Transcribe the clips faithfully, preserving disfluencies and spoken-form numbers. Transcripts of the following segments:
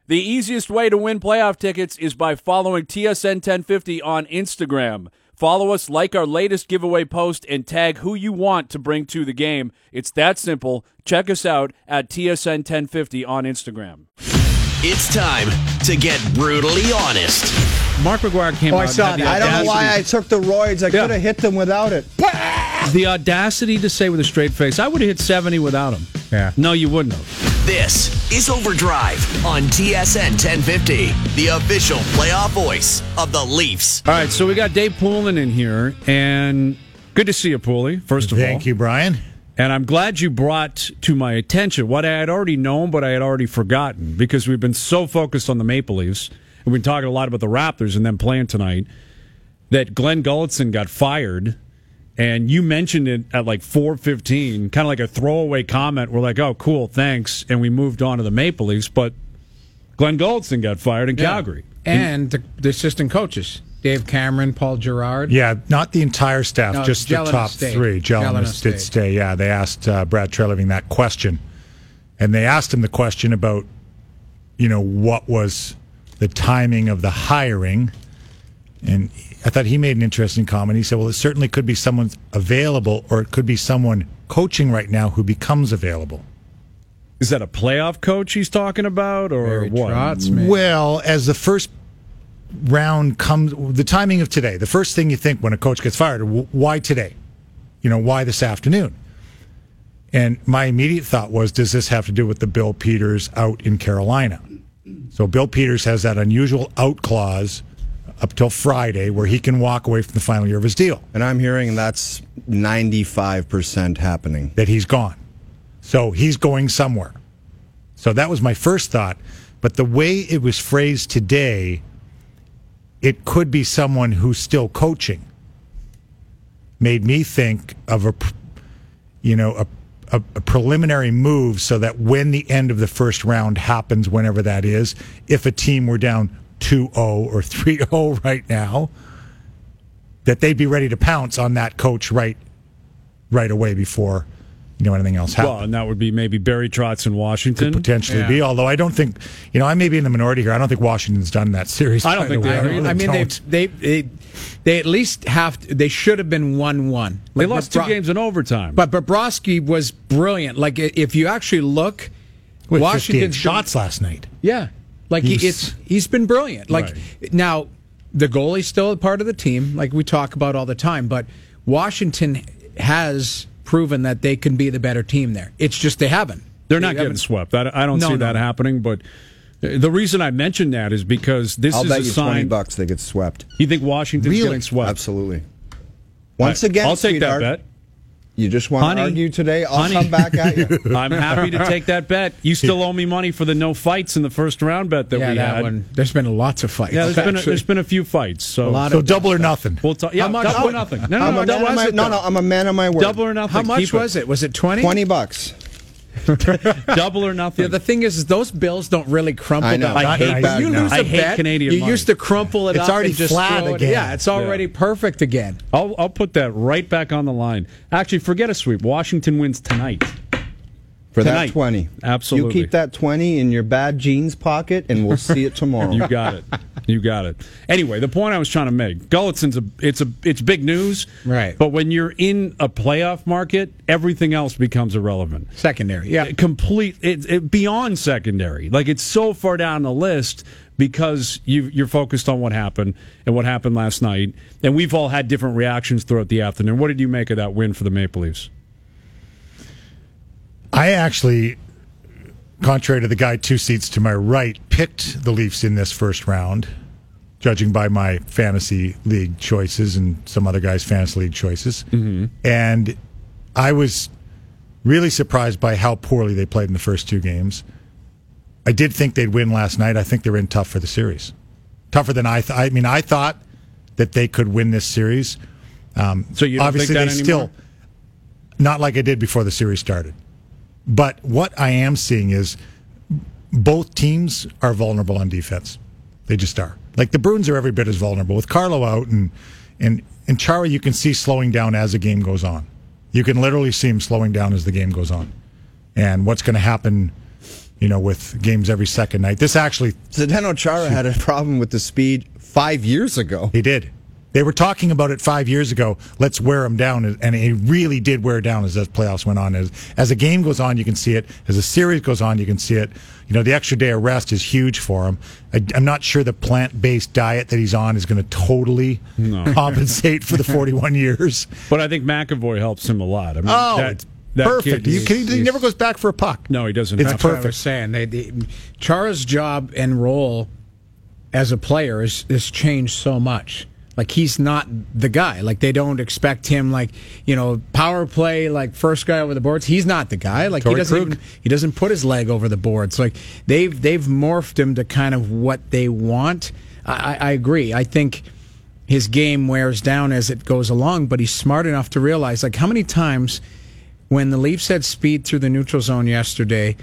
The easiest way to win playoff tickets is by following T S N ten fifty on Instagram. Follow us, like our latest giveaway post, and tag who you want to bring to the game. It's that simple. Check us out at T S N ten fifty on Instagram. It's time to get brutally honest. Mark McGuire came oh, out. I saw and that. I don't know why I took the roids. I Yeah. could have hit them without it. The audacity to say with a straight face, I would have hit seventy without him. Yeah. No, you wouldn't have. This is Overdrive on T S N ten fifty, the official playoff voice of the Leafs. All right, so we got Dave Poulin in here, and good to see you, Paulie, first of all. Thank you, Brian. And I'm glad you brought to my attention what I had already known, but I had already forgotten, because we've been so focused on the Maple Leafs, and we've been talking a lot about the Raptors and them playing tonight, that Glenn Gulutzan got fired, and you mentioned it at like four fifteen, kind of like a throwaway comment. We're like, oh, cool, thanks, and we moved on to the Maple Leafs, but Glenn Gulutzan got fired in Yeah. Calgary. And the, the assistant coaches, Dave Cameron, Paul Gerard. Yeah, not the entire staff, No, just the Gelinas top stayed. three. Gelinas Gelinas did stayed. stay. Yeah, they asked uh, Brad Treliving that question, and they asked him the question about, you know, what was the timing of the hiring, and I thought he made an interesting comment. He said, well, it certainly could be someone available, or it could be someone coaching right now who becomes available. Is that a playoff coach he's talking about, or Barry what? Trotz, maybe. Well, as the first round comes, the timing of today, the first thing you think when a coach gets fired, w- why today? You know, why this afternoon? And my immediate thought was, does this have to do with the Bill Peters out in Carolina? So Bill Peters has that unusual out clause up till Friday where he can walk away from the final year of his deal, And I'm hearing that's ninety-five percent happening. that he's gone. So he's going somewhere. So that was my first thought. But the way it was phrased today, it could be someone who's still coaching. Made me think of a, pr- you know, a, a, a preliminary move so that when the end of the first round happens, whenever that is, if a team were down two oh or three oh right now, that they'd be ready to pounce on that coach right, right away before, you know, anything else happens. Well, and that would be maybe Barry Trotz in Washington. Could potentially Yeah. be, although I don't think, you know, I may be in the minority here. I don't think Washington's done that series. I don't think they I are. really I mean, they don't. they they they at least have to, they should have been one one. They lost two games in overtime. But Bobrovsky was brilliant. Like i- if you actually look, With Washington fifty-eight shots last night. Yeah, like he, He's- it's he's been brilliant. Like Right. now, the goalie's still a part of the team, like we talk about all the time. But Washington has proven that they can be the better team there. It's just they haven't. They're They not getting haven't- swept. I, I don't No, see no. that happening. But the reason I mentioned that is because this I'll is bet a you twenty sign. bucks they get swept. You think Washington's Really? getting swept? Absolutely. Once I- again, I'll take sweetheart, that You just want Honey, to argue today? I'll honey. come back at you. bet. I'm happy to take that bet. You still owe me money for the no fights in the first round bet that Yeah, we that had. one. There's been lots of fights. Yeah, there's been a, actually. there's been a few fights. So A lot So of- double or nothing. we'll talk. Yeah, How much- double how- or nothing. No, no, I'm no, a double, man of my, it, no, though. no, I'm a man of my word. double or nothing. How much Keep it. was it? Was it twenty? Twenty bucks. Double or nothing. Yeah, the thing is, is those bills don't really crumple I know. down. I Not hate bad you now. lose I a hate bet, Canadian you money. used to crumple it It's up already and just flat throw it- again. Yeah, it's already perfect again. I'll I'll put that right back on the line. Actually, forget a sweep. Washington wins tonight. For Tonight. that twenty. Absolutely. You keep that twenty in your bad jeans pocket, and we'll see it tomorrow. You got it. You got it. Anyway, the point I was trying to make: Gullutsen's a it's a it's big news, Right. But when you're in a playoff market, everything else becomes irrelevant. Secondary, yeah. Complete it, it beyond secondary. Like it's so far down the list because you you're focused on what happened and what happened last night, and we've all had different reactions throughout the afternoon. What did you make of that win for the Maple Leafs? I actually, contrary to the guy two seats to my right, picked the Leafs in this first round, judging by my fantasy league choices and some other guys' fantasy league choices. Mm-hmm. And I was really surprised by how poorly they played in the first two games. I did think they'd win last night. I think they're in tough for the series. Tougher than I thought. I mean, I thought that they could win this series. Um, So you don't obviously think that they anymore? still, not like I did before the series started. But what I am seeing is both teams are vulnerable on defense. They just are. Like the Bruins are every bit as vulnerable. With Carlo out and and and Chara, you can see slowing down as the game goes on. You can literally see him slowing down as the game goes on. And what's going to happen, you know, with games every second night. This actually... Zdeno Chara had a problem with the speed five years ago. He did. They were talking about it five years ago. Let's wear him down, and he really did wear down as the playoffs went on. As, as a game goes on, you can see it. As a series goes on, you can see it. You know, the extra day of rest is huge for him. I, I'm not sure the plant-based diet that he's on is going to totally no. compensate for the forty-one years. But I think McAvoy helps him a lot. I mean, oh, that, it's that perfect. You can, he never goes back for a puck. No, he doesn't. It's That's perfect. what I was saying. They, they, Chara's job and role as a player is, is changed so much. Like, he's not the guy. Like, they don't expect him, like, you know, power play, like, first guy over the boards. He's not the guy. Like, Torrey he doesn't Krug. even, he doesn't put his leg over the boards. Like, they've they've morphed him to kind of what they want. I, I agree. I think his game wears down as it goes along, but he's smart enough to realize, like, how many times when the Leafs had speed through the neutral zone yesterday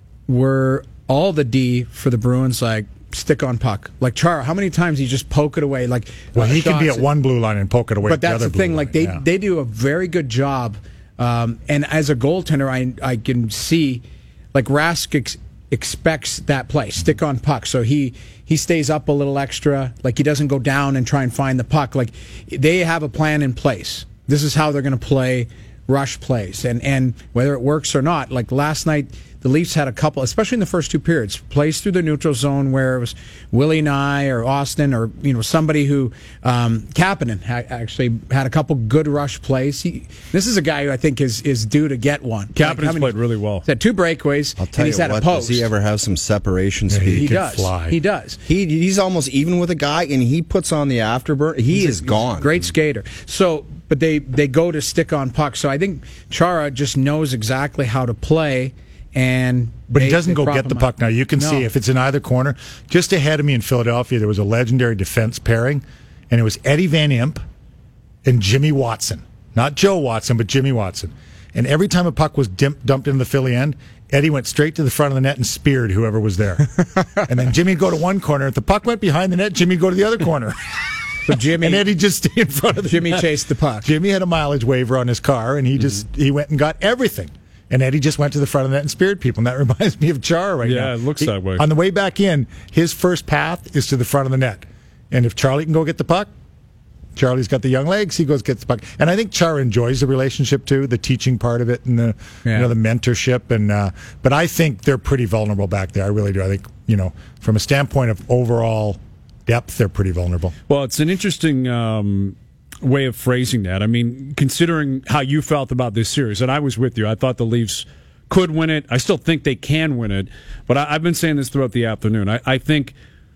were all the D for the Bruins, like, stick on puck. Like Chara, how many times he just poke it away? Like, well, uh, he can be at shots. one blue line and poke it away. But the that's other the thing. blue Like line. they yeah. they do a very good job. Um, and as a goaltender, I I can see like Rask ex- expects that play, stick on puck. So he he stays up a little extra. Like, he doesn't go down and try and find the puck. Like, they have a plan in place. This is how they're going to play rush plays, and and whether it works or not. Like last night, the Leafs had a couple, especially in the first two periods, plays through the neutral zone where it was Willie Nye or Austin or you know somebody who um, Kapanen ha- actually had a couple good rush plays. He, this is a guy who I think is is due to get one. Kapanen's Like, played really well. He's had two breakaways. I'll tell and he's you had what, a post. does he ever have some separation Yeah, speed? He can does. fly. He does. He he's almost even with a guy, and he puts on the afterburn. He He's is a gone. Great skater. So, but they they go to stick on puck. So I think Chara just knows exactly how to play, and But they, he doesn't they go prop get the him puck up. now. You can No. see if it's in either corner. Just ahead of me in Philadelphia, there was a legendary defense pairing, and it was Eddie Van Imp and Jimmy Watson. Not Joe Watson, but Jimmy Watson. And every time a puck was dimp, dumped into the Philly end, Eddie went straight to the front of the net and speared whoever was there. And then Jimmy'd go to one corner. If the puck went behind the net, Jimmy'd go to the other corner. So Jimmy, and Eddie just stayed in front of the Jimmy net. chased the puck. Jimmy had a mileage waiver on his car, and he just he went and got everything. And Eddie just went to the front of the net and speared people. And that reminds me of Chara right Yeah, now. it looks He- that way. On the way back in, his first path is to the front of the net. And if Charlie can go get the puck, Charlie's got the young legs, he goes gets the puck. And I think Chara enjoys the relationship too, the teaching part of it and the Yeah. you know the mentorship. And uh, but I think they're pretty vulnerable back there. I really do. I think, you know, from a standpoint of overall depth, they're pretty vulnerable. Well, it's an interesting um, way of phrasing that. I mean, considering how you felt about this series, and I was with you. I thought the Leafs could win it. I still think they can win it. But I, I've been saying this throughout the afternoon. I, I think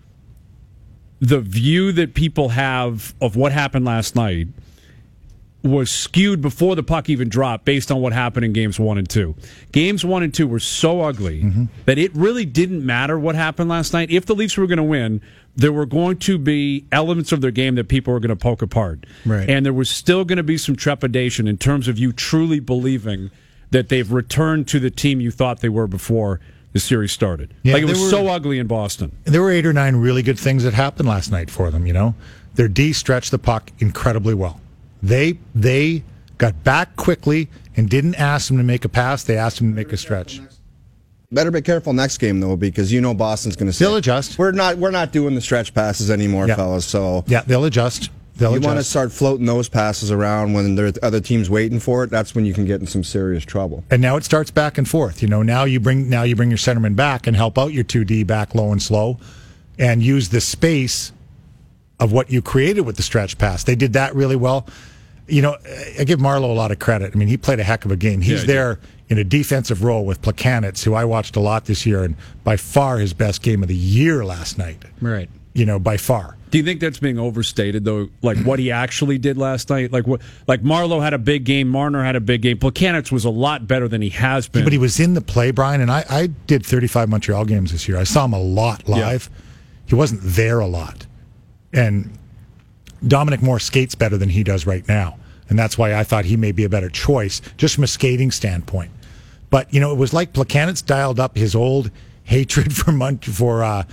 the view that people have of what happened last night was skewed before the puck even dropped based on what happened in games one and two. Games one and two were so ugly mm-hmm. that it really didn't matter what happened last night. If the Leafs were going to win, there were going to be elements of their game that people were going to poke apart. Right. And there was still going to be some trepidation in terms of you truly believing that they've returned to the team you thought they were before the series started. Yeah, like it they was were- so ugly in Boston. There were eight or nine really good things that happened last night for them, you know. Their D stretched the puck incredibly well. They they got back quickly and didn't ask them to make a pass. They asked them to make a stretch. Better be careful next game though, because you know Boston's going to say They'll adjust. We're not we're not doing the stretch passes anymore, Yeah. fellas. So Yeah, they'll adjust. They'll you adjust. want to start floating those passes around when there are other teams waiting for it. That's when you can get in some serious trouble. And now it starts back and forth. You know, now you bring now you bring your centerman back and help out your two D back low and slow, and use the space of what you created with the stretch pass. They did that really well. You know, I give Marlowe a lot of credit. I mean, he played a heck of a game. He's Yeah, he there in a defensive role with Plekanec, who I watched a lot this year, and by far his best game of the year last night. Right. You know, by far. Do you think that's being overstated though? Like what he actually did last night? Like what? Like Marlowe had a big game, Marner had a big game. Plekanec was a lot better than he has been. But he was in the play, Brian, and I, I did thirty-five Montreal games this year. I saw him a lot live. Yeah. He wasn't there a lot. And Dominic Moore skates better than he does right now. And that's why I thought he may be a better choice, just from a skating standpoint. But, you know, it was like Plekanec dialed up his old hatred for Mont- for uh,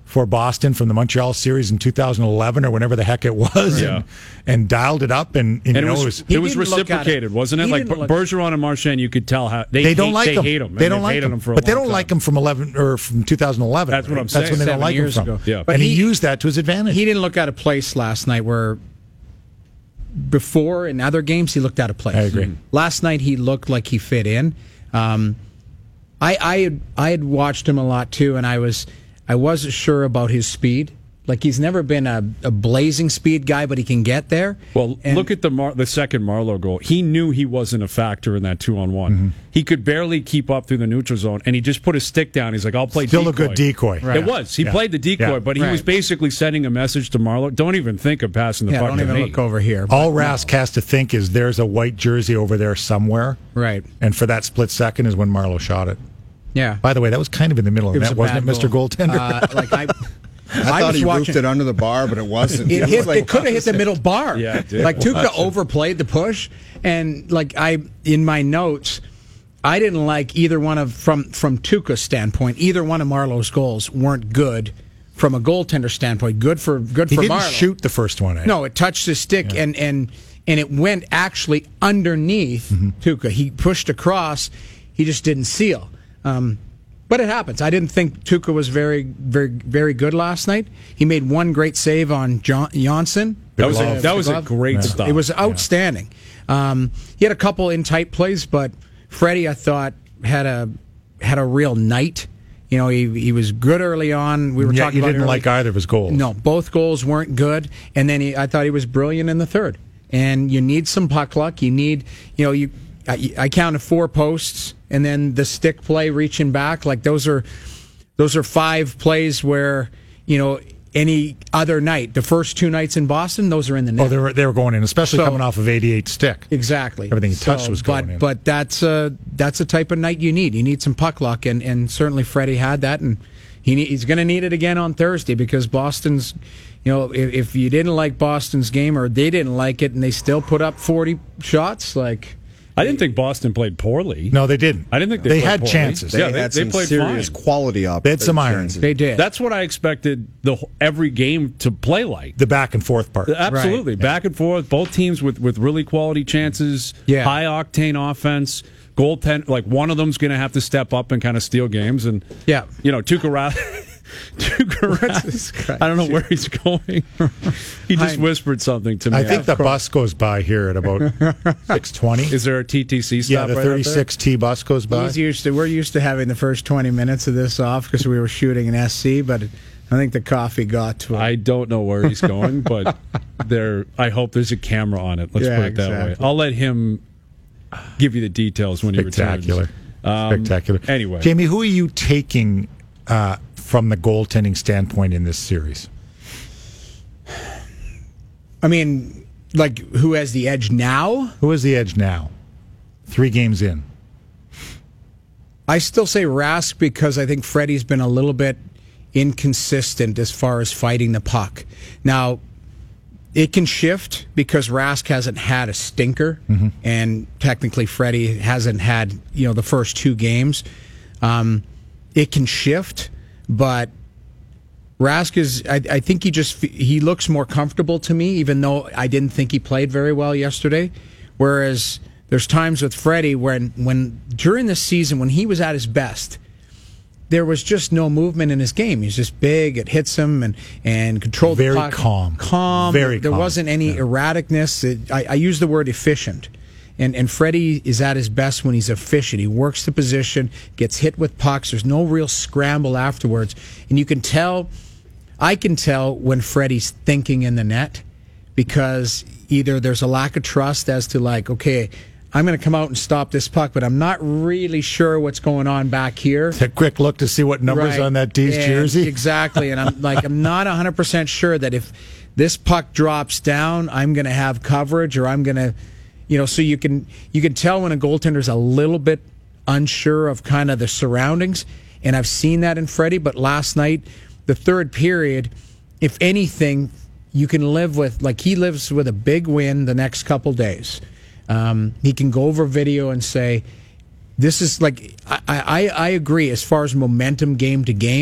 for Boston from the Montreal series in two thousand eleven or whenever the heck it was, Yeah. and, and dialed it up, and, and, And you it know, was, it was it was didn't look at reciprocated, it. wasn't it? He Like didn't look- Bergeron and Marchand, you could tell how they, they don't hate, like they him. hate him. They and don't they've like hated him, for a but they long don't time. like him from eleven or from two thousand eleven. That's what right? I'm That's when saying. they don't Seven like him years from. ago. Yeah. But and he, he- used that to his advantage. He didn't look out of place last night where before in other games he looked out of place. I agree. Last night he looked like he fit in. Um, I I had, I had watched him a lot too, and I was I wasn't sure about his speed. Like he's never been a, a blazing speed guy, but he can get there. Well, And- look at the Mar- the second Marlowe goal. He knew he wasn't a factor in that two on one. Mm-hmm. He could barely keep up through the neutral zone, and he just put his stick down. He's like, "I'll play." Still decoy. a good decoy. Right. It was. He Yeah. played the decoy, Yeah. but he Right. was basically sending a message to Marlowe. Don't even think of passing the yeah, puck don't to even me. look over here. All but- Rask has to think is there's a white jersey over there somewhere, Right. and for that split second is when Marlowe shot it. Yeah. By the way, that was kind of in the middle of It the was net, a wasn't it, bad Mister goal. Goaltender? Uh, like I, I thought was he watching- roofed it under the bar, but it wasn't. It, was hit, like- it could have hit the middle bar. Yeah, it did. Like Tuukka overplayed the push, and like I in my notes, I didn't like either one of from from Tuukka's standpoint. Either one of Marlowe's goals weren't good from a goaltender standpoint. Good for good he for didn't Marlowe. shoot the first one. Eh? No, it touched his stick and and and it went actually underneath Mm-hmm. Tuukka. He pushed across. He just didn't seal. Um, but it happens. I didn't think Tuukka was very, very, very good last night. He made one great save on John, Janssen. That was a, Uh, that was a glove. great stop. It was outstanding. Um, he had a couple in tight plays, but Freddie, I thought, had a had a real night. You know, he he was good early on. We were Yeah, talking you about didn't early. like either of his goals. No, both goals weren't good, and then he, I thought he was brilliant in the third. And you need some puck luck. You need, you know, you. I, I counted four posts, and then the stick play reaching back. Like those are, those are five plays where you know any other night, the first two nights in Boston, those are in the net. Oh, they were they were going in, especially So- coming off of eighty-eight stick. Exactly. Everything he touched was going but, in. But that's a that's a type of night you need. You need some puck luck, and, and certainly Freddie had that, and he need, he's going to need it again on Thursday because Boston's, you know, if, if you didn't like Boston's game or they didn't like it, and they still put up forty shots, like I didn't think Boston played poorly. No, they didn't. I didn't think they, they played had poorly. chances. They Yeah, they, had they some played serious fine. quality up. They had some irons. chances. they did. That's what I expected the wh- every game to play like. The back and forth part. Absolutely, Right. back and forth. Both teams with, with really quality chances. Yeah. High octane offense. Goaltend, like one of them's going to have to step up and kind of steal games. And Yeah. you know, Tuukka Rask. Tuukka this Rask. guy? I don't know where he's going. He just I- whispered something to me. I think the bus goes by here at about six twenty. Is there a T T C stop? Yeah, the right out there? thirty-six T bus goes by. He's used to. We're used to having the first twenty minutes of this off because we were shooting an S C, but I think the coffee got to him. I don't know where he's going, but there. I hope there's a camera on it. Let's Yeah, put it that exactly. way. I'll let him give you the details when he Spectacular. returns. Um, Spectacular. Anyway, Jamie, who are you taking uh, from the goaltending standpoint in this series? I mean, like who has the edge now? Who is the edge now? Three games in. I still say Rask because I think Freddie's been a little bit inconsistent as far as fighting the puck. Now, it can shift because Rask hasn't had a stinker, Mm-hmm. and technically Freddie hasn't had you know the first two games. Um, it can shift, but Rask is. I, I think he just he looks more comfortable to me, even though I didn't think he played very well yesterday. Whereas there's times with Freddie when when during the season when he was at his best, there was just no movement in his game. He's just big. It hits him and and controlled Very the puck. calm. Calm. Very There calm. wasn't any Yeah. erraticness. It, I, I use the word efficient. And and Freddie is at his best when he's efficient. He works the position, gets hit with pucks. There's no real scramble afterwards. And you can tell, I can tell when Freddie's thinking in the net because either there's a lack of trust as to like, okay, I'm going to come out and stop this puck, but I'm not really sure what's going on back here. A quick look to see what numbers Right. on that D's And- jersey. Exactly. And I'm like, I'm not one hundred percent sure that if this puck drops down, I'm going to have coverage or I'm going to, you know, so you can you can tell when a goaltender's a little bit unsure of kind of the surroundings. And I've seen that in Freddie, but last night, the third period, if anything, you can live with, like he lives with a big win the next couple days. Um, he can go over video and say, this is like I, I, I agree as far as momentum game to game,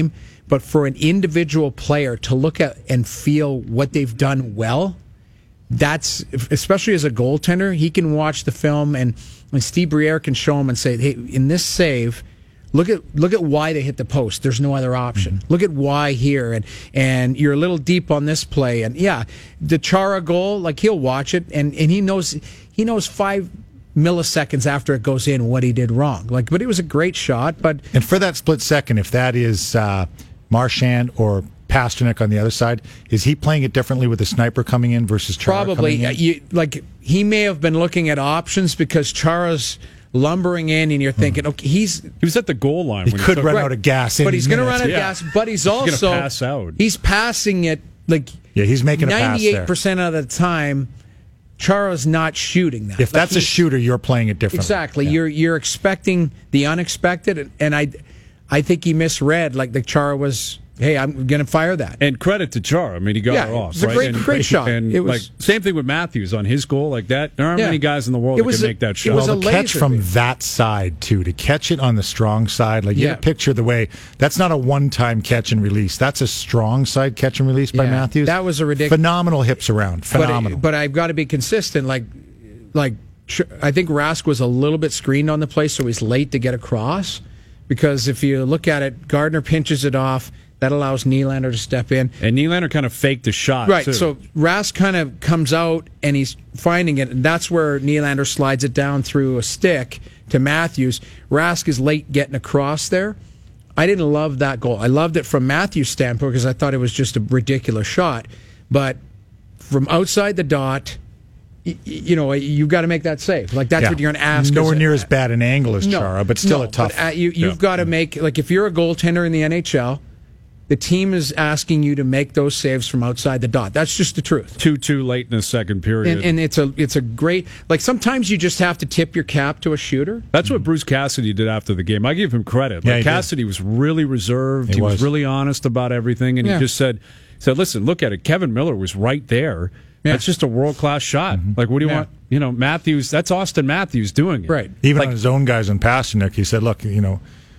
but for an individual player to look at and feel what they've done well, that's, especially as a goaltender, he can watch the film and, and Steve Briere can show him and say, hey, in this save, look at look at why they hit the post. There's no other option. Mm-hmm. Look at why here, and and you're a little deep on this play. And yeah, the Chara goal, like he'll watch it and, and he knows he knows five milliseconds after it goes in what he did wrong. Like, but it was a great shot. But and for that split second, if that is uh, Marchand or Pasternak on the other side, is he playing it differently with the sniper coming in versus Chara probably coming in? you, like he may have been looking at options because Chara's lumbering in, and you're thinking, okay, he's He was at the goal line. he when could took- run right, out of gas, but any he's going to minute. run out of Yeah. gas. But he's gonna also pass out. he's passing it like Yeah, he's making a pass there. ninety-eight percent of the time. Chara's not shooting that. If Like, that's a he- shooter, you're playing it differently. exactly, Yeah. you're you're expecting the unexpected, and, and I, I think he misread. Like the Chara was, hey, I'm going to fire that. And credit to Chara. I mean, he got Yeah, her off. it was a right? great- and, great shot. And It was- like same thing with Matthews on his goal like that. There aren't Yeah. many guys in the world It that was can a- make that it shot. was Well, a the catch laser from beam. that side too, to catch it on the strong side, like you Yeah. get a picture of the way that's not a one-time catch and release. That's a strong side catch and release by Yeah, Matthews. that was a ridic- phenomenal hips around, phenomenal. But, but I've got to be consistent. Like, like Ch- I think Rask was a little bit screened on the play, so he's late to get across. Because if you look at it, Gardner pinches it off. That allows Nylander to step in. And Nylander kind of faked the shot. Right, too. so Rask kind of comes out and he's finding it, and that's where Nylander slides it down through a stick to Matthews. Rask is late getting across there. I didn't love that goal. I loved it from Matthews' standpoint because I thought it was just a ridiculous shot. But from outside the dot, y- y- you know, you've got to make that save. Like, that's Yeah. what you're going to ask. Nowhere as a- near as bad an angle as no, Chara, but still no, a tough. But, uh, you, you've Yeah. got to make, like, if you're a goaltender in the N H L, the team is asking you to make those saves from outside the dot. That's just the truth. two two late in the second period. And, and it's a it's a great, like, sometimes you just have to tip your cap to a shooter. That's what Bruce Cassidy did after the game. I give him credit. Yeah, Like he did. Cassidy was really reserved. He He, was. was. really honest about everything, and Yeah. he just said, "said Listen, look at it. Kevin Miller was right there. Yeah. That's just a world class shot. Like, what do you Yeah. want? You know, Matthews. That's Austin Matthews doing it. Right. Even Like- on his own guys on Pasternak, he said, "Look, you know,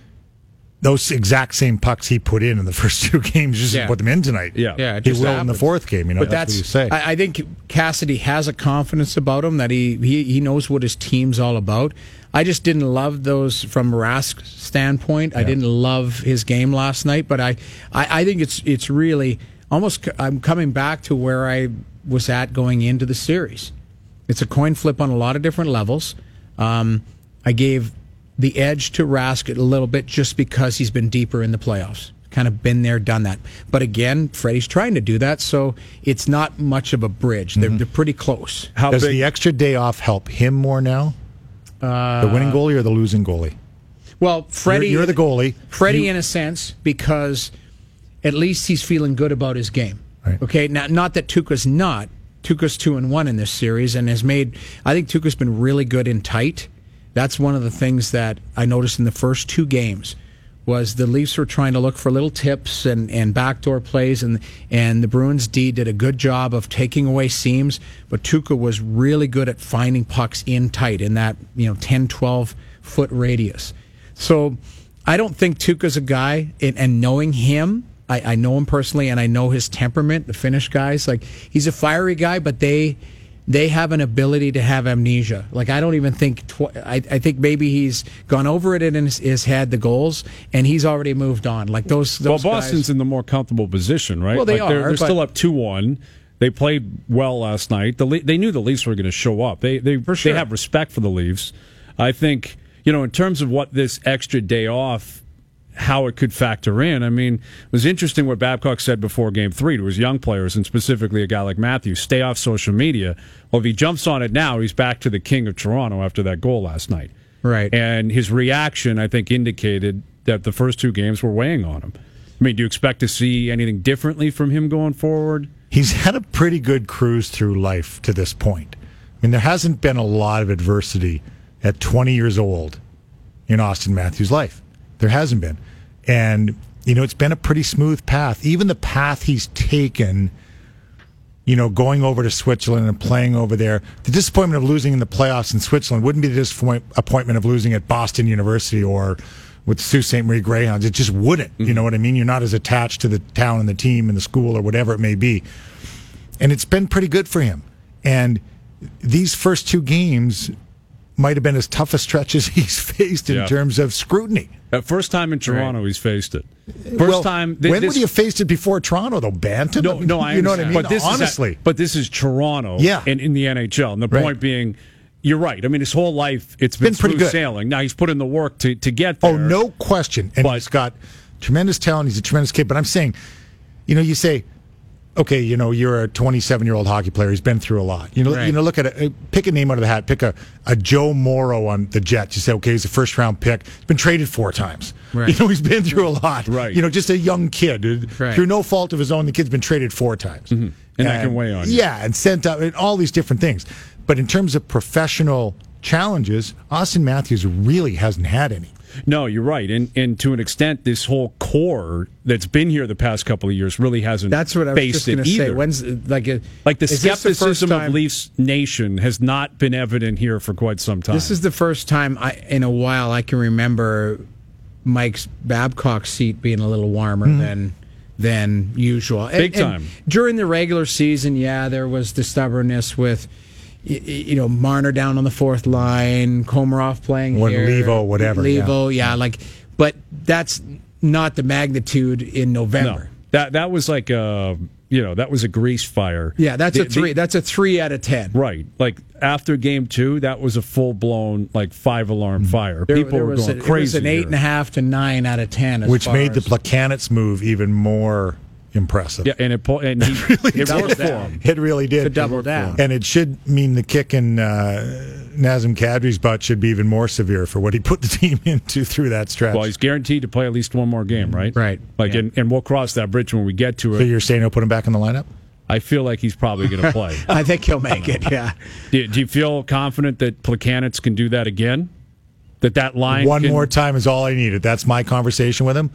those exact same pucks he put in in the first two games, just Yeah. put them in tonight. Yeah. Yeah, it he just will in the happened. fourth game. You know, But that's, that's, what you say. I, I think Cassidy has a confidence about him that he, he he knows what his team's all about. I just didn't love those from Rask's standpoint. I didn't love his game last night, but I, I, I think it's it's really almost. I'm coming back to where I was at going into the series. It's a coin flip on a lot of different levels. Um, I gave the edge to Rask a little bit just because he's been deeper in the playoffs. Kind of been there, done that. But again, Freddie's trying to do that, so it's not much of a bridge. They're, they're pretty close. How Does big? the extra day off help him more now? Uh, the winning goalie or the losing goalie? Well, Freddie, You're, you're the goalie. Freddie, You- in a sense, because at least he's feeling good about his game. Right. Okay, now not that Tuukka's not. Tuukka's two and one in this series, and has made. I think Tuukka's been really good in tight. That's one of the things that I noticed in the first two games. Was the Leafs were trying to look for little tips and, and backdoor plays, and and the Bruins D did a good job of taking away seams, but Tuukka was really good at finding pucks in tight in that, you know, ten, twelve foot radius. So I don't think Tuukka's a guy, and, and knowing him, I, I know him personally, and I know his temperament, the Finnish guys, like, he's a fiery guy, but they they have an ability to have amnesia. Like, I don't even think, tw- I, I think maybe he's gone over it in his, his head, the goals, and he's already moved on. Like, those, well, those Boston's guys, in the more comfortable position, right? Well, they like they're, are, They're but- still up two one. They played well last night. The Le- they knew the Leafs were going to show up. They they For sure. they have respect for the Leafs. I think, you know, in terms of what this extra day off, how it could factor in. I mean, it was interesting what Babcock said before Game Three to his young players, and specifically a guy like Matthews: stay off social media. Well, if he jumps on it now, he's back to the king of Toronto after that goal last night. Right. And his reaction, I think, indicated that the first two games were weighing on him. I mean, do you expect to see anything differently from him going forward? He's had a pretty good cruise through life to this point. I mean, there hasn't been a lot of adversity at twenty years old in Austin Matthews' life. There hasn't been. And, you know, it's been a pretty smooth path. Even the path he's taken, you know, going over to Switzerland and playing over there, the disappointment of losing in the playoffs in Switzerland wouldn't be the disappointment of losing at Boston University or with the Sault Ste. Marie Greyhounds. It just wouldn't. Mm-hmm. You know what I mean? You're not as attached to the town and the team and the school or whatever it may be. And it's been pretty good for him. And these first two games might have been as tough a stretch as he's faced in yeah. terms of scrutiny. Uh, first time in Toronto, right. he's faced it. First well, time. Th- when this, would he have faced it before Toronto, though? Bantam? No, no, I you know what I mean. But this honestly, is a, but this is Toronto. Yeah. in, in the N H L. And the right. point being, you're right. I mean, his whole life it's been, been pretty smooth good. sailing. Now he's put in the work to to get there. Oh, no question. And but, he's got tremendous talent. He's a tremendous kid. But I'm saying, you know, you say, okay, you know, you're a twenty-seven-year-old hockey player. He's been through a lot. You know, right. you know, look at it. Pick a name out of the hat. Pick a, a Joe Morrow on the Jets. You say, okay, he's a first-round pick. He's been traded four times. Right. You know, he's been through a lot. Right. You know, just a young kid. Right. Through no fault of his own, the kid's been traded four times. Mm-hmm. And, and that can weigh on you. Yeah, and sent out, and all these different things. But in terms of professional challenges, Austin Matthews really hasn't had any. No, you're right, and and to an extent, this whole core that's been here the past couple of years really hasn't. That's what I was faced just going to it say. either. When's like a, like the is this the first skepticism time- of Leafs Nation has not been evident here for quite some time. This is the first time I, in a while I can remember Mike's Babcock seat being a little warmer Mm-hmm. than than usual. And- Big and time. during the regular season, yeah, there was the stubbornness with y- y- you know Marner down on the fourth line, Komarov playing When here, Levo, whatever, Levo, yeah. yeah, like, but that's not the magnitude in no, November. that that was like a you know that was a grease fire. Yeah, that's The- a three. the- that's a three out of ten. Right, like after game two, that was a full blown like five alarm fire. There, People there were was going a, crazy. It was an eight here. and a half to nine out of ten, as Which far made the as- Placanets move even more impressive. Yeah, and it pull, and he really it did. worked for him. It really did. To double down. And it should mean the kick in uh, Nazem Kadri's butt should be even more severe for what he put the team into through that stretch. Well, he's guaranteed to play at least one more game, right? Right. Like, Yeah. and, and we'll cross that bridge when we get to so it. you're saying he'll put him back in the lineup? I feel like he's probably going to play. I think he'll make it. Yeah. do, do you feel confident that Placanets can do that again? That that line One can- more time is all I needed. That's my conversation with him.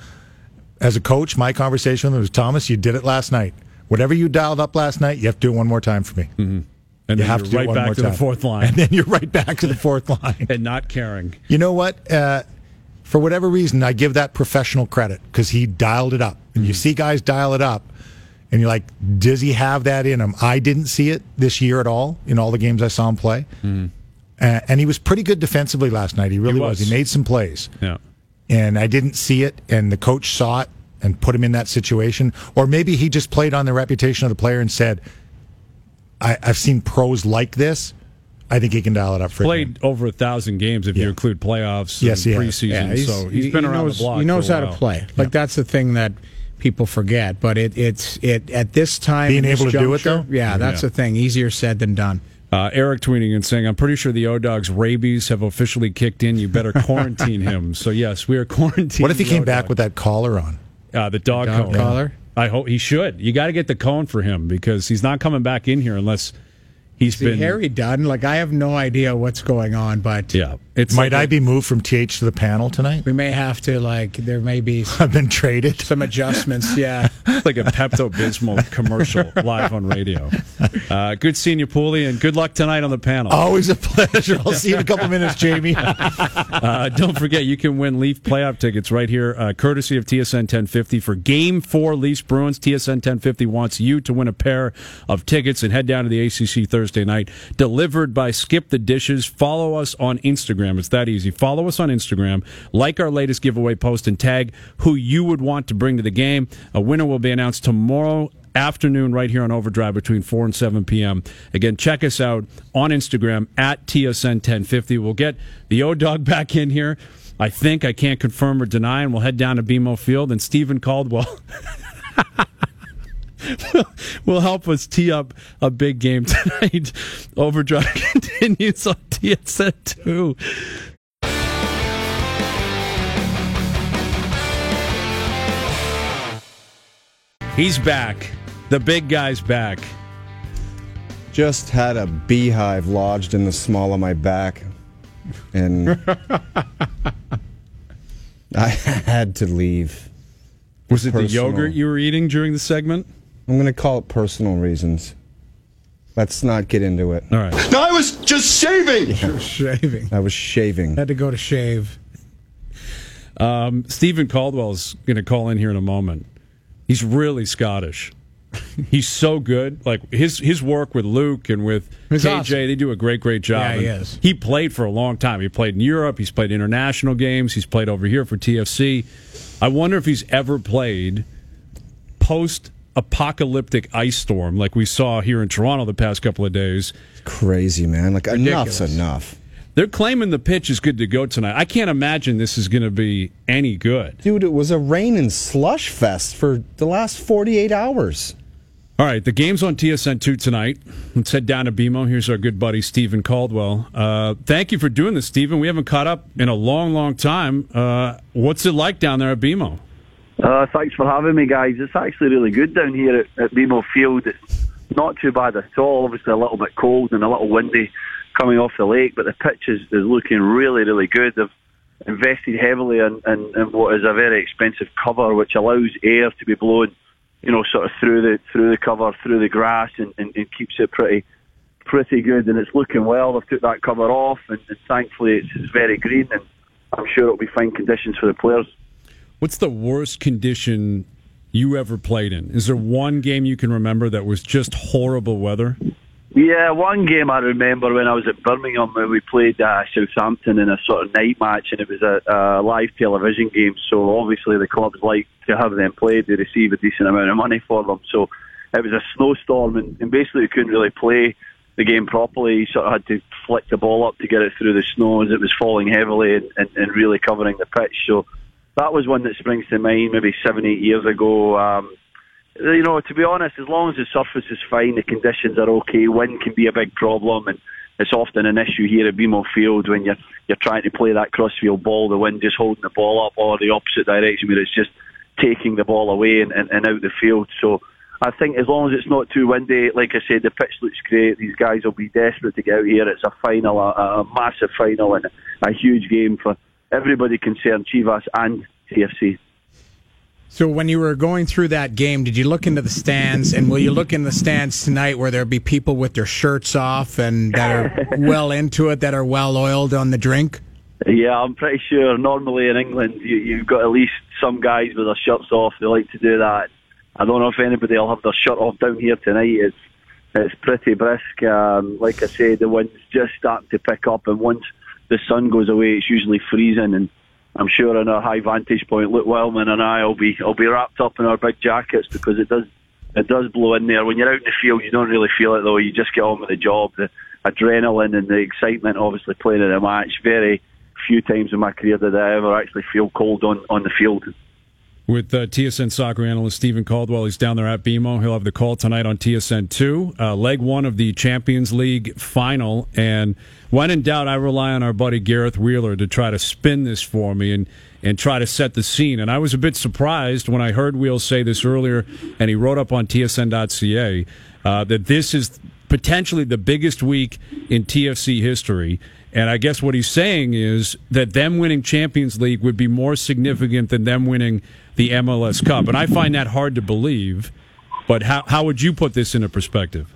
As a coach, my conversation with him was, Thomas, you did it last night. Whatever you dialed up last night, you have to do it one more time for me. Mm-hmm. And You then have you're to do right it one back more to time. the fourth line. And then you're right back to the fourth line. and not caring. You know what? Uh, for whatever reason, I give that professional credit because he dialed it up. And you see guys dial it up, and you're like, does he have that in him? I didn't see it this year at all in all the games I saw him play. Uh, and he was pretty good defensively last night. He really He was. was. He made some plays. Yeah. And I didn't see it, and the coach saw it and put him in that situation. Or maybe he just played on the reputation of the player and said, I, I've seen pros like this. I think he can dial it up for Played over a thousand games if you Yeah. include playoffs Yes, and he has. preseason. Yeah, he's, so he's he- been he around knows, the block. He knows for a how to while. play. Like that's the thing that people forget. But it, it's it at this time. Being in this able to do it, juncture, though? Yeah, that's Yeah. the thing. Easier said than done. Uh, Eric tweeting and saying, I'm pretty sure the O-Dog's rabies have officially kicked in. You better quarantine him. So, yes, we are quarantining. What if he the came O-Dog. back with that collar on? Uh, the dog, Dog cone. collar? I hope he should. You got to get the cone for him because he's not coming back in here unless he's See, been. Harry Dunn, like I have no idea what's going on, but Yeah. It's Might like I a- be moved from T H to the panel tonight? we may have to like there may be I've been traded. some adjustments. Yeah. like a Pepto-Bismol commercial live on radio. Uh, good seeing you, Pooley, and good luck tonight on the panel. Always a pleasure. I'll see you in a couple minutes, Jamie. Uh, don't forget, you can win Leaf playoff tickets right here, uh, courtesy of T S N ten fifty for Game four Leafs Bruins. T S N ten fifty wants you to win a pair of tickets and head down to the A C C Thursday night. Delivered by Skip the Dishes. Follow us on Instagram. It's that easy. Follow us on Instagram. Like our latest giveaway post and tag who you would want to bring to the game. A winner will be announced tomorrow afternoon right here on Overdrive between four and seven p.m. Again, check us out on Instagram at T S N ten fifty. We'll get the O-Dog back in here. I think. I can't confirm or deny, and we'll head down to B M O Field, and Stephen Caldwell will help us tee up a big game tonight. Overdrive continues on T S N two. He's back. The big guy's back. Just had a beehive lodged in the small of my back, and I had to leave. Was it the Personal. yogurt you were eating during the segment? I'm going to call it personal reasons. Let's not get into it. All right. I was just shaving. Shaving. I was shaving. Had to go to shave. Um, Stephen Caldwell's going to call in here in a moment. He's really Scottish. He's so good. Like his his work with Luke and with He's K J, awesome. they do a great, great job. Yeah, he And is. He played for a long time. He played in Europe. He's played international games. He's played over here for T F C. I wonder if he's ever played post-apocalyptic ice storm like we saw here in Toronto the past couple of days. Crazy, man. Like, Ridiculous. enough's enough. They're claiming the pitch is good to go tonight. I can't imagine this is going to be any good. Dude, it was a rain and slush fest for the last forty-eight hours. All right, the game's on T S N two tonight. Let's head down to B M O. Here's our good buddy, Stephen Caldwell. Uh, thank you for doing this, Stephen. We haven't caught up in a long, long time. Uh, what's it like down there at B M O? Uh, thanks for having me, guys. It's actually really good down here at, at B M O Field. It's not too bad at all. Obviously a little bit cold and a little windy coming off the lake, but the pitch is, is looking really, really good. They've invested heavily in, in, in what is a very expensive cover, which allows air to be blown, you know, sort of through the through the cover, through the grass, and, and, and keeps it pretty pretty good. And it's looking well. They've took that cover off, and, and thankfully it's, it's very green, and I'm sure it'll be fine conditions for the players. What's the worst condition you ever played in? Is there one game you can remember that was just horrible weather? Yeah, one game I remember when I was at Birmingham when we played uh, Southampton in a sort of night match, and it was a, a live television game, so obviously the clubs like to have them played. They receive a decent amount of money for them, so it was a snowstorm, and, and basically we couldn't really play the game properly. You sort of had to flick the ball up to get it through the snow as it was falling heavily and, and, and really covering the pitch. So that was one that springs to mind maybe seven, eight years ago. Um, You know, to be honest, as long as the surface is fine, the conditions are okay. Wind can be a big problem, and it's often an issue here at B M O Field when you're you're trying to play that crossfield ball. The wind just holding the ball up, or the opposite direction where it's just taking the ball away and, and, and out the field. So I think as long as it's not too windy, like I said, the pitch looks great. These guys will be desperate to get out here. It's a final, a, a massive final, and a huge game for everybody concerned, Chivas and T F C. So when you were going through that game, did you look into the stands, and will you look in the stands tonight where there'll be people with their shirts off and that are well into it, that are well oiled on the drink? Yeah, I'm pretty sure normally in England you, you've got at least some guys with their shirts off. They like to do that. I don't know if anybody will have their shirt off down here tonight. It's it's pretty brisk. Um, like I said, the wind's just starting to pick up, and once the sun goes away, it's usually freezing, and I'm sure in our high vantage point, Luke Wellman and I will be will be wrapped up in our big jackets because it does it does blow in there. When you're out in the field, you don't really feel it though. You just get on with the job. The adrenaline and the excitement, obviously playing in a match. Very few times in my career did I ever actually feel cold on, on the field. With uh, T S N soccer analyst Stephen Caldwell, he's down there at B M O. He'll have the call tonight on T S N two, uh, leg one of the Champions League final. And when in doubt, I rely on our buddy Gareth Wheeler to try to spin this for me and, and try to set the scene. And I was a bit surprised when I heard Wheel say this earlier, and he wrote up on T S N dot C A, uh, that this is potentially the biggest week in T F C history. And I guess what he's saying is that them winning Champions League would be more significant than them winning the M L S Cup. And I find that hard to believe. But how how would you put this into perspective?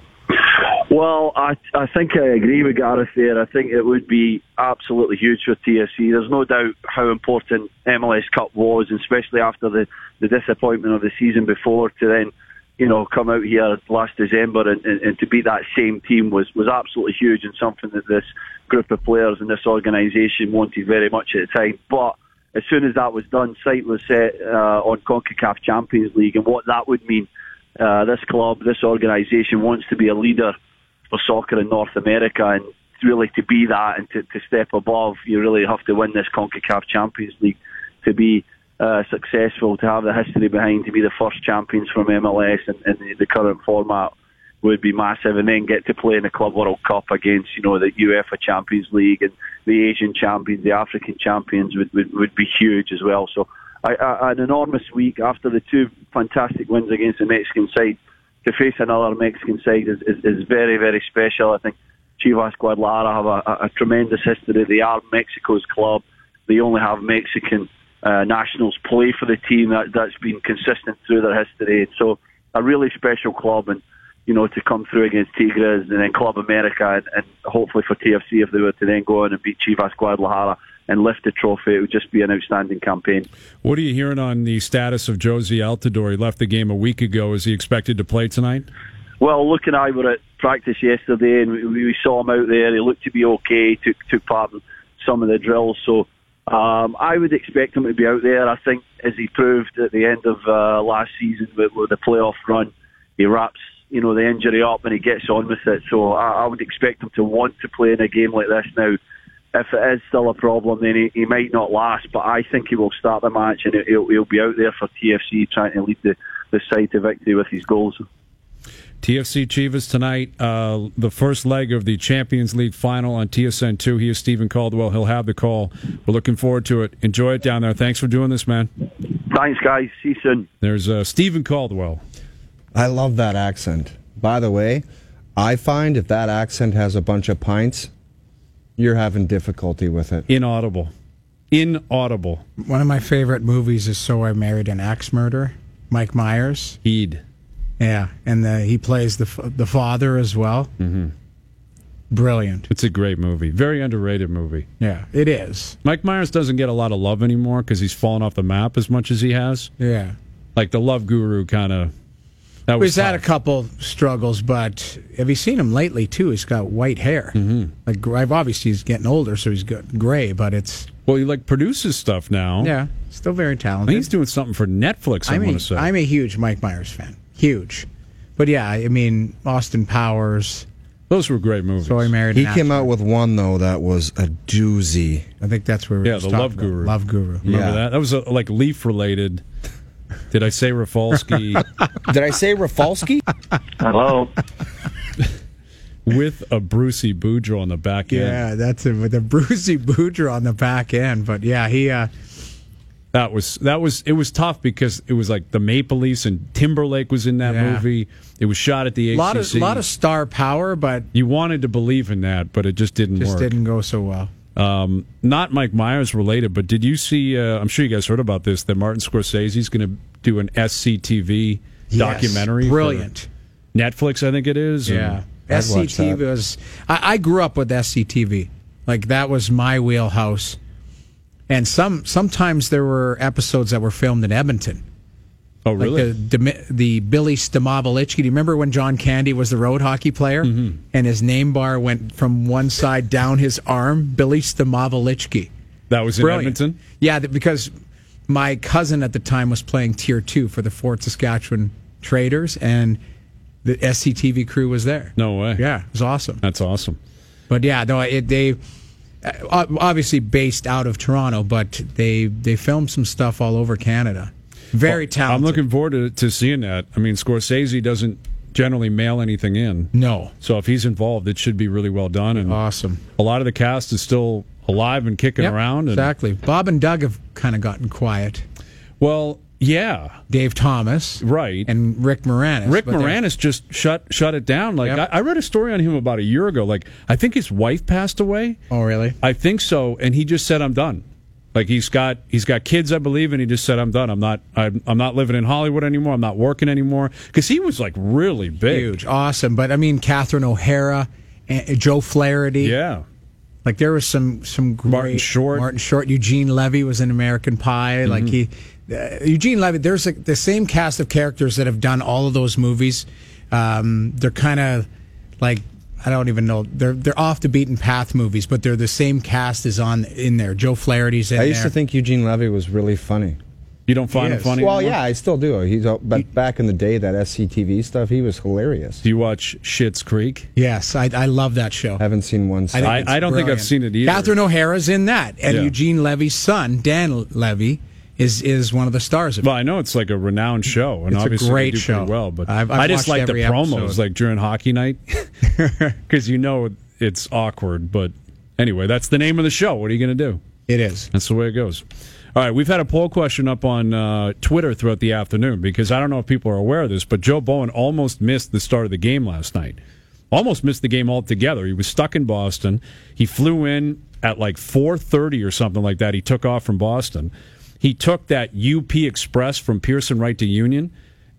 Well, I I think I agree with Gareth there. I think it would be absolutely huge for T F C. There's no doubt how important M L S Cup was, and especially after the, the disappointment of the season before, to then, you know, come out here last December and, and, and to beat that same team was, was absolutely huge, and something that this group of players and this organisation wanted very much at the time. But as soon as that was done, sight was set uh, on CONCACAF Champions League and what that would mean. Uh, this club, this organisation wants to be a leader for soccer in North America, and really to be that and to, to step above, you really have to win this CONCACAF Champions League to be uh, successful, to have the history behind, to be the first champions from M L S in, in the, the current format would be massive, and then get to play in the Club World Cup against, you know, the UEFA Champions League and the Asian champions, the African champions would, would, would be huge as well. So I, I, an enormous week after the two fantastic wins against the Mexican side. To face another Mexican side is, is, is very, very special. I think Chivas Guadalajara have a, a, a tremendous history. They are Mexico's club. They only have Mexican uh, nationals play for the team. That, that's been consistent through their history. So a really special club, and you know, to come through against Tigres and then Club America, and, and hopefully for T F C, if they were to then go on and beat Chivas Guadalajara and lift the trophy, it would just be an outstanding campaign. What are you hearing on the status of Josie Altidore? He left the game a week ago. Is he expected to play tonight? Well, Luke and I were at practice yesterday, and we, we saw him out there. He looked to be okay. He took, took part in some of the drills. So um, I would expect him to be out there. I think, as he proved at the end of uh, last season with, with the playoff run, he wraps you know the injury up and he gets on with it. So I, I would expect him to want to play in a game like this now. If it is still a problem, then he, he might not last, but I think he will start the match and he'll, he'll be out there for T F C trying to lead the, the side to victory with his goals. T F C Chivas tonight, uh, the first leg of the Champions League final on T S N two. He is Stephen Caldwell. He'll have the call. We're looking forward to it. Enjoy it down there. Thanks for doing this, man. Thanks, guys. See you soon. There's uh, Stephen Caldwell. I love that accent. By the way, I find if that accent has a bunch of pints, you're having difficulty with it. Inaudible. Inaudible. One of my favorite movies is So I Married an Axe Murderer. Mike Myers. Heed. Yeah, and the, he plays the the father as well. Mm-hmm. Brilliant. It's a great movie. Very underrated movie. Yeah, it is. Mike Myers doesn't get a lot of love anymore because he's fallen off the map as much as he has. Yeah. Like the Love Guru kind of... That was He's had a tough. couple struggles, but have you seen him lately, too? He's got white hair. Mm-hmm. Like, I've obviously he's getting older, so he's got gray, but it's... Well, he like produces stuff now. Yeah, still very I talented. think he's doing something for Netflix, I I'm, want a, to say. I'm a huge Mike Myers fan. Huge. But yeah, I mean, Austin Powers... Those were great movies. So I Married He an came Axe out with one, though, that was a doozy. I think that's where we Yeah, were the talking Love about. Guru. Love Guru. Remember Yeah. that? That was uh like Leaf-related. Did I say Rafalski? Did I say Rafalski? Hello. With a Brucey Boudreaux on the back end. Yeah, that's it, with a Brucey Boudreaux on the back end. But yeah, he... Uh, That was that was it was tough because it was like the Maple Leafs and Timberlake was in that Yeah. movie. It was shot at the A C C. lot of lot of star power, but You wanted to believe in that, but it just didn't just work. didn't go so well. Um, not Mike Myers related, but did you see? Uh, I'm sure you guys heard about this. That Martin Scorsese's going to do an S C T V Yes, documentary. brilliant. For Netflix, I think it is. and- Yeah, I'd S C watch T V that. was. I, I grew up with S C T V, like that was my wheelhouse. And some sometimes there were episodes that were filmed in Edmonton. Oh, really? Like the, the, the Billy Stamavolichki. Do you remember when John Candy was the road hockey player? Mm-hmm. And his name bar went from one side down his arm? Billy Stamavolichki. that was in Brilliant. Edmonton. Yeah, th- because my cousin at the time was playing Tier two for the Fort Saskatchewan Traders, and the S C T V crew was there. No way. Yeah, it was awesome. That's awesome. But yeah, no, it, they uh, obviously based out of Toronto, but they they filmed some stuff all over Canada. Very talented. I'm looking forward to, to seeing that. I mean, Scorsese doesn't generally mail anything in. No. So if he's involved, it should be really well done. And Awesome. a lot of the cast is still alive and kicking Yep, around. And, exactly. Bob and Doug have kind of gotten quiet. Well, yeah, Dave Thomas, right. and Rick Moranis. Rick but they're- Moranis just shut shut it down. Like Yep. I, I read a story on him about a year ago. Like I think his wife passed away. Oh, really? I think so, and he just said, "I'm done." Like he's got he's got kids, I believe, and he just said, "I'm done. I'm not I'm, I'm not living in Hollywood anymore. I'm not working anymore." Because he was like really big, Huge, awesome. But I mean, Catherine O'Hara, and Joe Flaherty. Yeah, Like there was some some great, Martin Short. Martin Short. Eugene Levy was in American Pie. Mm-hmm. Like he, uh, Eugene Levy. There's a, the same cast of characters that have done all of those movies. Um, they're kind of like I don't even know. They're they're off the beaten path movies, but they're the same cast is on in there. Joe Flaherty's in I used there. to think Eugene Levy was really funny. you don't find He him is. funny. Well, anymore? yeah, I still do. He's uh, but back in the day, that S C T V stuff, he was hilarious. Do you watch Schitt's Creek? Yes, I I love that show. Haven't seen one. think I- it's I don't think I've brilliant. seen it either. Catherine O'Hara's in that, and Yeah. Eugene Levy's son, Dan Levy, is is one of the stars of it. Well, I know it's like a renowned show, and It's a obviously great they do show. pretty well. But I've- I've I just watched like the every promos, episode. like during hockey night, because you know it's awkward. But anyway, that's the name of the show. What are you going to do? It is. That's the way it goes. All right, we've had a poll question up on uh, Twitter throughout the afternoon because I don't know if people are aware of this, but Joe Bowen almost missed the start of the game last night. Almost missed the game altogether. He was stuck in Boston. He flew in at like four thirty or something like that. He took off from Boston. He took that U P Express from Pearson right to Union,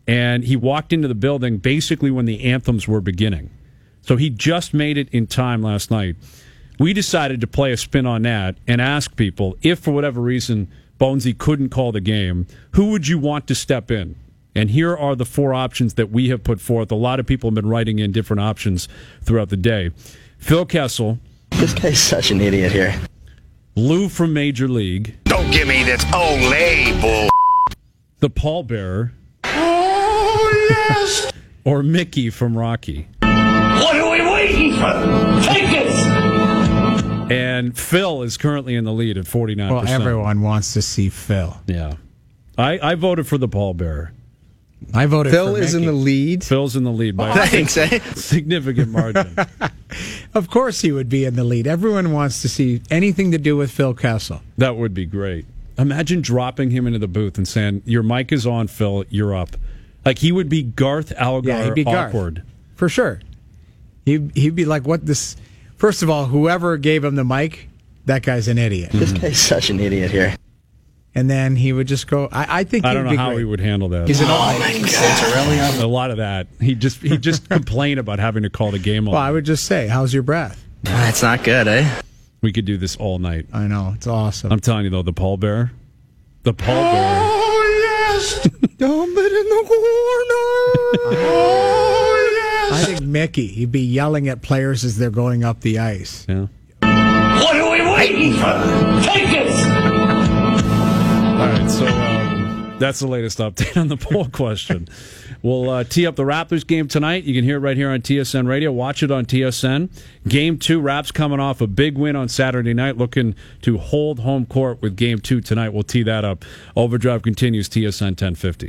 and he walked into the building basically when the anthems were beginning. So he just made it in time last night. We decided to play a spin on that and ask people, if for whatever reason Bonesy couldn't call the game, who would you want to step in? And here are the four options that we have put forth. A lot of people have been writing in different options throughout the day. Phil Kessel. This guy's such an idiot here. Lou from Major League. Don't give me this Olay bull. The pallbearer. Oh, yes. Or Mickey from Rocky. What are we waiting for? Take it! And Phil is currently in the lead at forty-nine percent. Well, everyone wants to see Phil. Yeah. I, I voted for the pallbearer. I voted Phil for is Mickey. in the lead. Phil's in the lead by a Thanks, eh? significant margin. Of course he would be in the lead. Everyone wants to see anything to do with Phil Kessel. That would be great. Imagine dropping him into the booth and saying, your mic is on, Phil, you're up. Like, he would be Garth Algar Yeah, he'd be Garth. awkward. For sure. He'd, he'd be like, what this... First of all, whoever gave him the mic, that guy's an idiot. This guy's such an idiot here. And then he would just go, I, I think I he'd don't know be how great. he would handle that. He's an Oh, my God. A lot of that. He just he just complain about having to call the game on. Well, I would just say, how's your breath? That's not good, eh? We could do this all night. I know, it's awesome. I'm telling you, though, the pallbearer. The pallbearer. Oh, yes. Dump it in the corner. Oh, yes. I think Mickey, he'd be yelling at players as they're going up the ice. Yeah. What are we waiting for? Take it! All right, so um, that's the latest update on the poll question. We'll uh, tee up the Raptors game tonight. You can hear it right here on T S N Radio. Watch it on T S N. Game two, Raps coming off a big win on Saturday night, looking to hold home court with game two tonight. We'll tee that up. Overdrive continues, T S N ten fifty.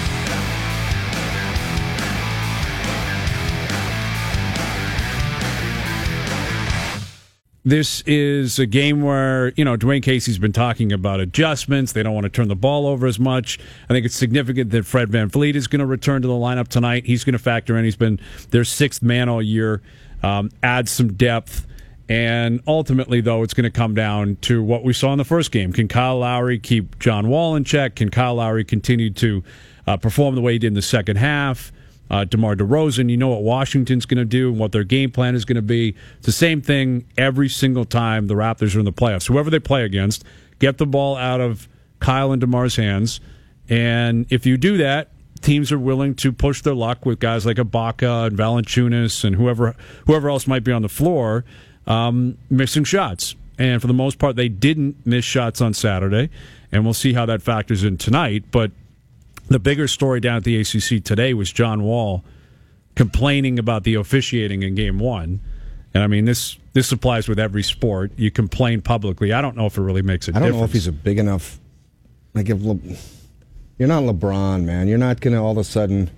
This is a game where, you know, Dwayne Casey's been talking about adjustments. They don't want to turn the ball over as much. I think it's significant that Fred VanVleet is going to return to the lineup tonight. He's going to factor in. He's been their sixth man all year, um, add some depth. And ultimately, though, it's going to come down to what we saw in the first game. Can Kyle Lowry keep John Wall in check? Can Kyle Lowry continue to uh, perform the way he did in the second half? Uh, DeMar DeRozan, you know what Washington's going to do and what their game plan is going to be. It's the same thing every single time the Raptors are in the playoffs. Whoever they play against, get the ball out of Kyle and DeMar's hands. And if you do that, teams are willing to push their luck with guys like Ibaka and Valanciunas and whoever whoever else might be on the floor um, missing shots. And for the most part, they didn't miss shots on Saturday. And we'll see how that factors in tonight. But the bigger story down at the A C C today was John Wall complaining about the officiating in game one. And, I mean, this this applies with every sport. You complain publicly. I don't know if it really makes a I don't difference. know if he's a big enough. Like, if Le, you're not LeBron, man. You're not going to all of a sudden.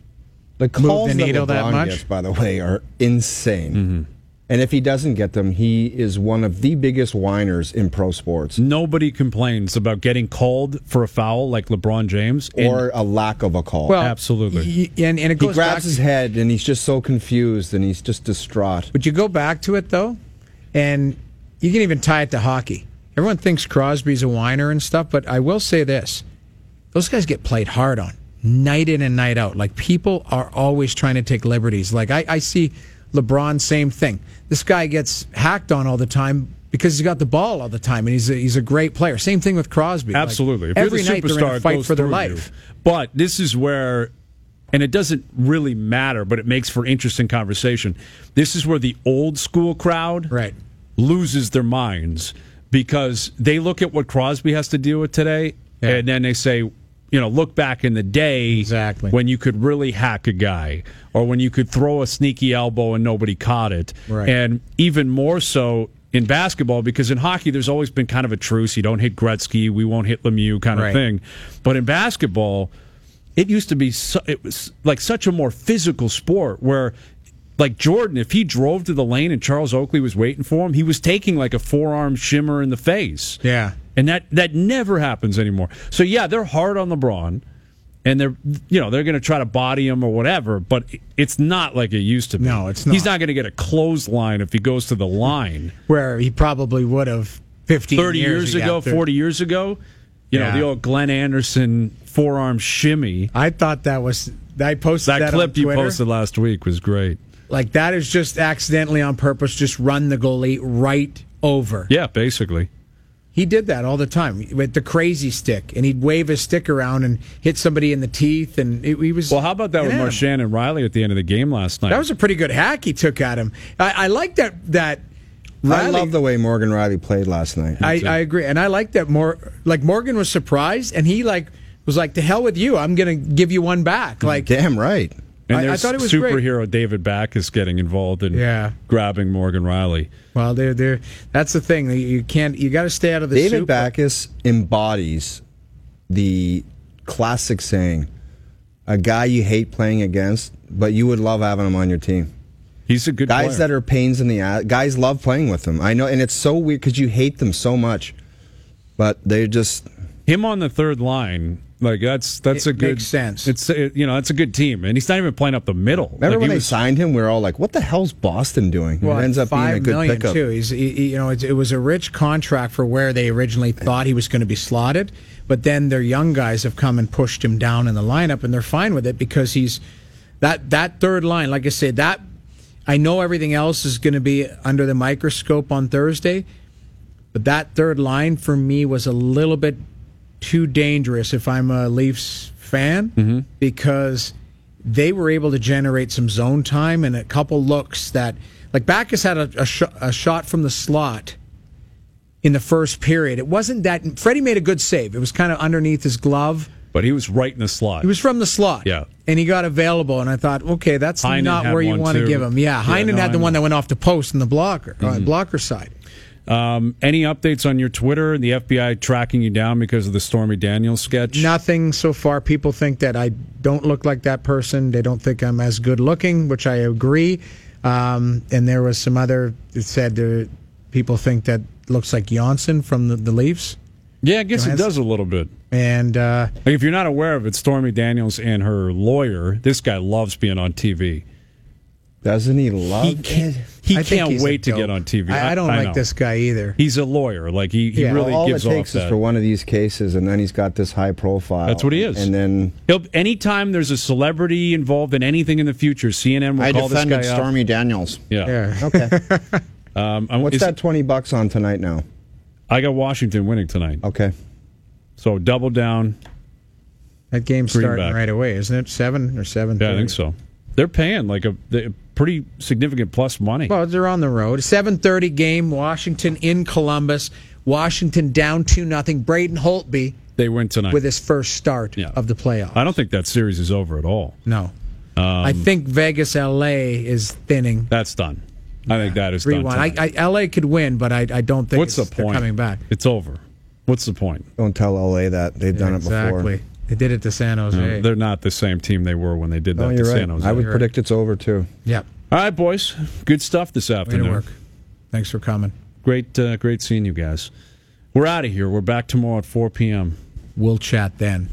The calls the needle that LeBron that much? gets, by the way, are insane. Mm-hmm. And if he doesn't get them, he is one of the biggest whiners in pro sports. Nobody complains about getting called for a foul like LeBron James. And Or a lack of a call. Well, absolutely. y- and, and it he goes grabs back, his head and he's just so confused and he's just distraught. But you go back to it, though, and you can even tie it to hockey. Everyone thinks Crosby's a whiner and stuff, but I will say this. Those guys get played hard on, night in and night out. Like, people are always trying to take liberties. Like, I, I see LeBron, same thing. This guy gets hacked on all the time because he's got the ball all the time, and he's a, he's a great player. Same thing with Crosby. Absolutely. Like, If every you're the night they're superstar, going to it fight goes for their through life. you. But this is where, and it doesn't really matter, but it makes for interesting conversation. This is where the old school crowd Right. loses their minds because they look at what Crosby has to deal with today, Yeah. and then they say, you know, look back in the day Exactly. when you could really hack a guy or when you could throw a sneaky elbow and nobody caught it. Right. And even more so in basketball, because in hockey there's always been kind of a truce. You don't hit Gretzky, we won't hit Lemieux kind of Right. thing. But in basketball, it used to be su- it was like such a more physical sport where, like Jordan, if he drove to the lane and Charles Oakley was waiting for him, he was taking like a forearm shimmer in the face. Yeah. And that, that never happens anymore. So, yeah, they're hard on LeBron, and they're you know they're going to try to body him or whatever, but it's not like it used to be. No, it's He's not. not going to get a clothesline if he goes to the line. Where he probably would have fifteen thirty years, years ago, yeah, forty years ago, You Yeah. know, the old Glenn Anderson forearm shimmy. I thought that was. I posted that, That clip on you Twitter. posted last week was great. Like that is just accidentally on purpose. Just run the goalie right over. Yeah, basically. He did that all the time with the crazy stick, and he'd wave his stick around and hit somebody in the teeth, and it, he was. Well, how about that an with animal. Marchand and Riley at the end of the game last night? That was a pretty good hack he took at him. I, I like that. That Riley, I love the way Morgan Riley played last night. I, I agree, and I like that more. Like Morgan was surprised, and he like was like, "To hell with you! I'm going to give you one back." Like, damn right. and I- I there's thought it was great. superhero David Backus getting involved in Yeah. grabbing Morgan Riley. well, they're they're that's the thing. You can't. You got to stay out of the David soup. Backus embodies the classic saying, a guy you hate playing against, but you would love having him on your team. He's a good Guys player. that are pains in the ass. Guys love playing with them. I know, and it's so weird because you hate them so much, but they're just. Him on the third line, like that's that's It a good makes sense. It's it, you know that's a good team, and he's not even playing up the middle. Remember Like, when he they was- signed him? We were all like, "What the hell's Boston doing?" Well, it ends up being a five good million pickup. too. He's, he, he- you know, it, it was a rich contract for where they originally thought he was going to be slotted, but then their young guys have come and pushed him down in the lineup, and they're fine with it because he's that that third line. Like I said, that I know everything else is going to be under the microscope on Thursday, but that third line for me was a little bit too dangerous if I'm a Leafs fan Mm-hmm. because they were able to generate some zone time and a couple looks that, like Backus had a, a, sh- a shot from the slot in the first period. It wasn't that Freddie made a good save. It was kind of underneath his glove. but he was right in the slot. He was from the slot. Yeah. And he got available, and I thought, okay, that's Heinen not had where you one want to too. give him. Yeah, Yeah, Heinen no, had the I one know. that went off the post in the blocker, uh, blocker side. Um, any updates on your Twitter? The F B I tracking you down because of the Stormy Daniels sketch? Nothing so far. People think that I don't look like that person. They don't think I'm as good looking, which I agree. Um, and there was some other that said uh, people think that looks like Janssen from the, the Leafs. Yeah, I guess it Johansson. does a little bit. And uh, Like, if you're not aware of it, Stormy Daniels and her lawyer, this guy loves being on T V. Doesn't he love He can't, he I think can't he's a wait to dope. get on T V. I, I don't like know. this guy either. He's a lawyer. Like, he, he Yeah, really all gives it off takes is that. for one of these cases, and then he's got this high profile. That's what he is. And then He'll, anytime there's a celebrity involved in anything in the future, C N N will I call this defended guy up. Stormy Daniels. Yeah. Yeah. okay, Um, I'm- what's is- that twenty bucks on tonight now? I got Washington winning tonight. Okay, So double down. That game's Greenback. starting right away, isn't it? Seven or seven? Yeah, I think so. They're paying like a, a pretty significant plus money. Well, they're on the road. seven thirty game, Washington in Columbus. Washington down two nothing. Braden Holtby They win tonight. with his first start Yeah. of the playoffs. I don't think that series is over at all. No. I think Vegas L A is thinning. That's done. I think that is three done. one. I, tonight. I, L A could win, but I, I don't think What's the it's, they're point? coming back. It's over. What's the point? don't tell L A that they've done exactly. it before. They did it to San Jose. No, they're not the same team they were when they did that No, to you're right. San Jose. I would You're predict it's over too. Yep. All right, boys. Good stuff this Way to afternoon. work. Thanks for coming. Great, uh, great seeing you guys. We're out of here. We're back tomorrow at four p.m. We'll chat then.